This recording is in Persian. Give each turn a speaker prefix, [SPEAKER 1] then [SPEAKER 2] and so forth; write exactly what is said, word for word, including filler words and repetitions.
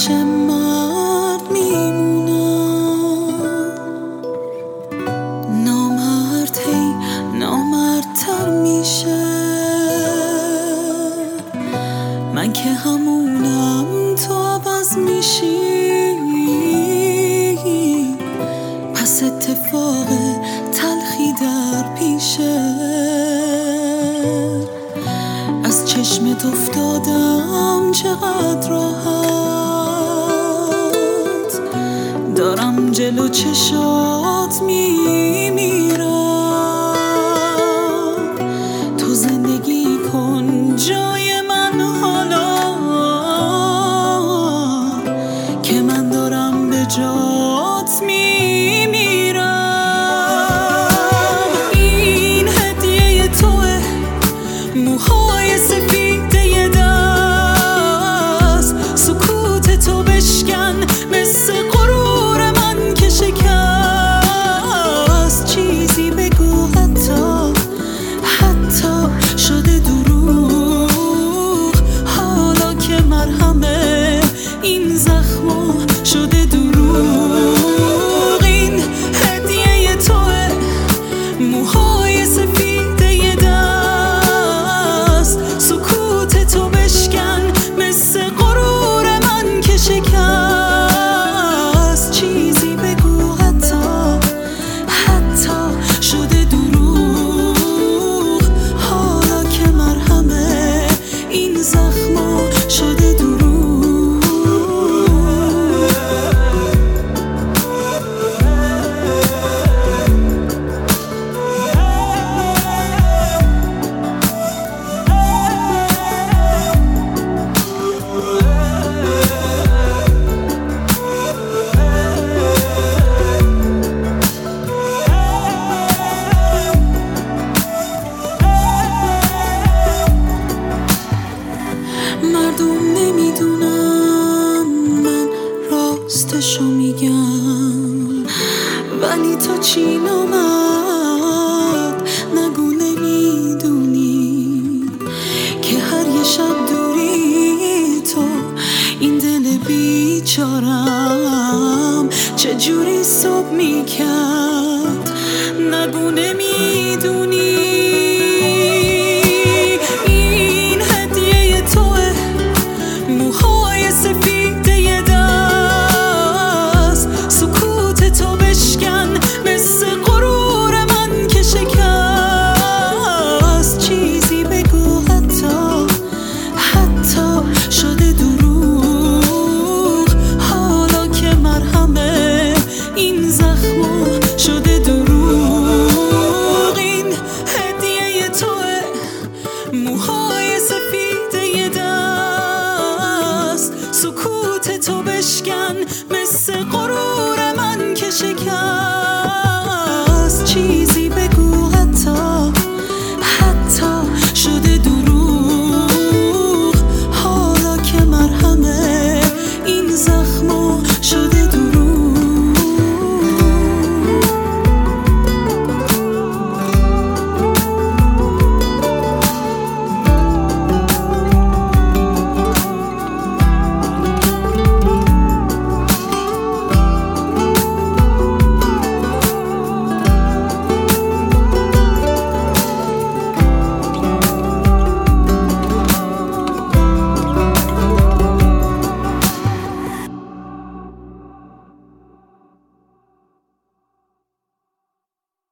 [SPEAKER 1] همیشه مرد میمونم، نامرد هی نامردتر میشه. من که همونم تو عوض میشی، پس اتفاق تلخی در پیشه. از چشمت افتادم چقدر راحت، دارم جلو چشات میمیرم. تو زندگی کن جای من حالا که من دارم به جات میمیرم. این هدیه توه، موهای سفیده یه دست، سکوت تو بشکن مثل غرور من که شکست. چیزی بگو حتی حتی شده دروغ، حالا که مرهمه این زخما شده دروغ. این هدیه توه، موهای سفیده یه دست، سکوت تو بشکن مثل غرور من که شکست. چیزی بگو حتی حتی شده دروغ، حالا که مرهمه این زخما شده دروغ. مردم نمیدونم من راستشو میگم، ولی تا چی نامد نگو نمیدونی که هر یه شب دوری تو این دل بیچارم چجوری صبح میکرد. نگو نمیدونی